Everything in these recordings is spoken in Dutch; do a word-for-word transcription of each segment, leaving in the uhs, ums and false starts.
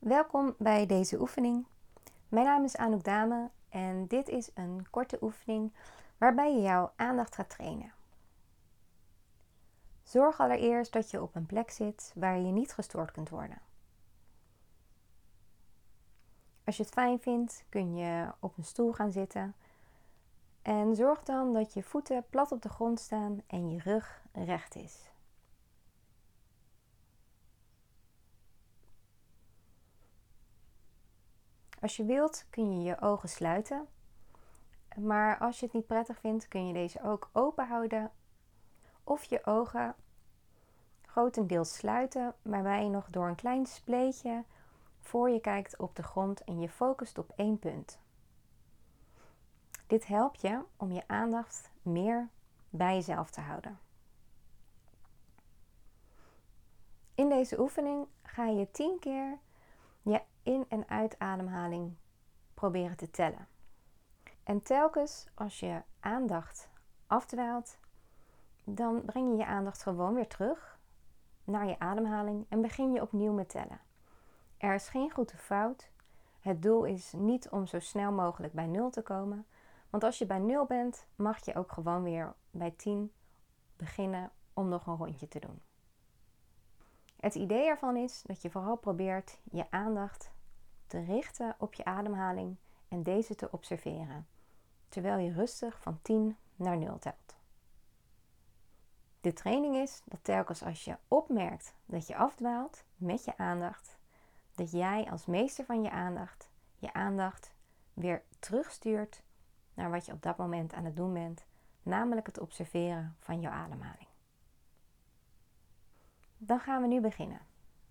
Welkom bij deze oefening. Mijn naam is Anouk Dame en dit is een korte oefening waarbij je jouw aandacht gaat trainen. Zorg allereerst dat je op een plek zit waar je niet gestoord kunt worden. Als je het fijn vindt kun je op een stoel gaan zitten en zorg dan dat je voeten plat op de grond staan en je rug recht is. Als je wilt kun je je ogen sluiten, maar als je het niet prettig vindt kun je deze ook open houden of je ogen grotendeels sluiten, waarbij je nog door een klein spleetje voor je kijkt op de grond en je focust op één punt. Dit helpt je om je aandacht meer bij jezelf te houden. In deze oefening ga je tien keer je in- en uitademhaling proberen te tellen. En telkens als je aandacht afdwaalt, dan breng je je aandacht gewoon weer terug naar je ademhaling en begin je opnieuw met tellen. Er is geen goed of fout. Het doel is niet om zo snel mogelijk bij nul te komen. Want als je bij nul bent, mag je ook gewoon weer bij tien beginnen om nog een rondje te doen. Het idee ervan is dat je vooral probeert je aandacht te richten op je ademhaling en deze te observeren, terwijl je rustig van tien naar nul telt. De training is dat telkens als je opmerkt dat je afdwaalt met je aandacht, dat jij als meester van je aandacht, je aandacht weer terugstuurt naar wat je op dat moment aan het doen bent, namelijk het observeren van je ademhaling. Dan gaan we nu beginnen.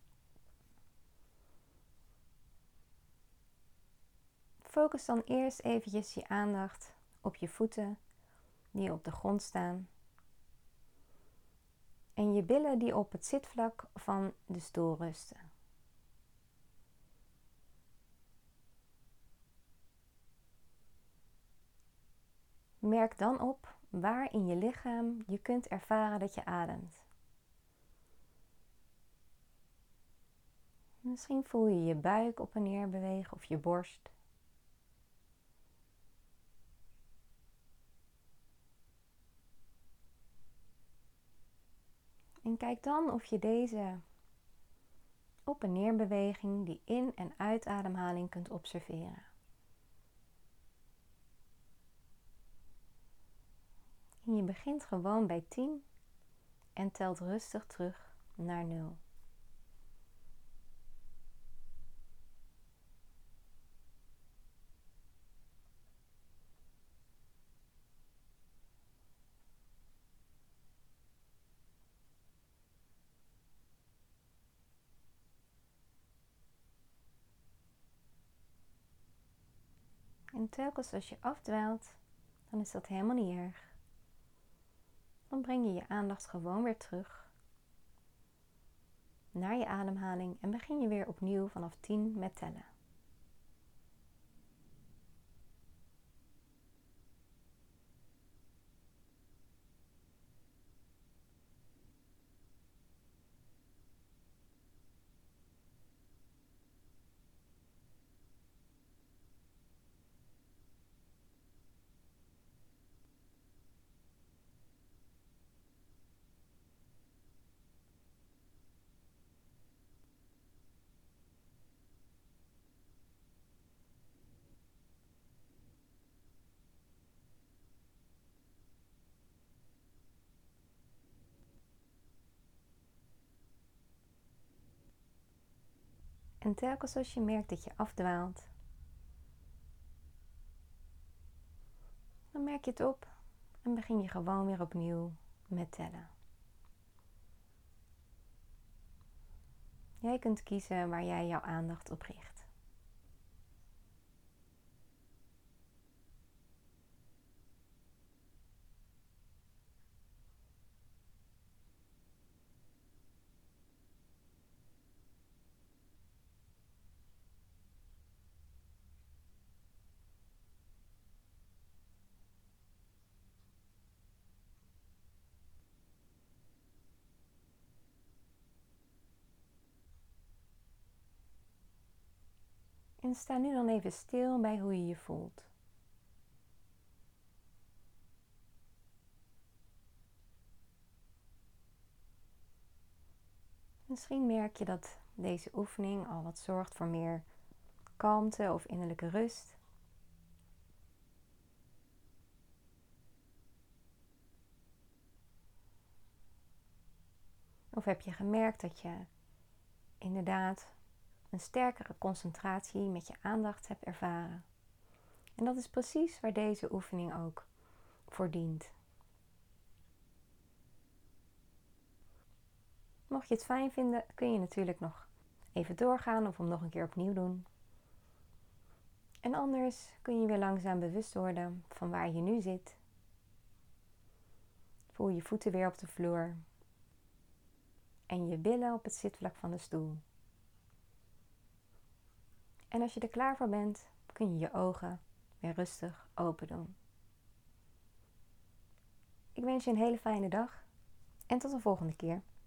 Focus dan eerst eventjes je aandacht op je voeten die op de grond staan en je billen die op het zitvlak van de stoel rusten. Merk dan op waar in je lichaam je kunt ervaren dat je ademt. Misschien voel je je buik op en neer bewegen of je borst. En kijk dan of je deze op en neer beweging, die in- en uitademhaling kunt observeren. En je begint gewoon bij tien en telt rustig terug naar nul. En telkens als je afdwaalt, dan is dat helemaal niet erg. Dan breng je je aandacht gewoon weer terug naar je ademhaling en begin je weer opnieuw vanaf tien met tellen. En telkens als je merkt dat je afdwaalt, dan merk je het op en begin je gewoon weer opnieuw met tellen. Jij kunt kiezen waar jij jouw aandacht op richt. En sta nu dan even stil bij hoe je je voelt. Misschien merk je dat deze oefening al wat zorgt voor meer kalmte of innerlijke rust. Of heb je gemerkt dat je inderdaad een sterkere concentratie met je aandacht hebt ervaren? En dat is precies waar deze oefening ook voor dient. Mocht je het fijn vinden, kun je natuurlijk nog even doorgaan of hem nog een keer opnieuw doen. En anders kun je weer langzaam bewust worden van waar je nu zit. Voel je voeten weer op de vloer. En je billen op het zitvlak van de stoel. En als je er klaar voor bent, kun je je ogen weer rustig open doen. Ik wens je een hele fijne dag en tot de volgende keer.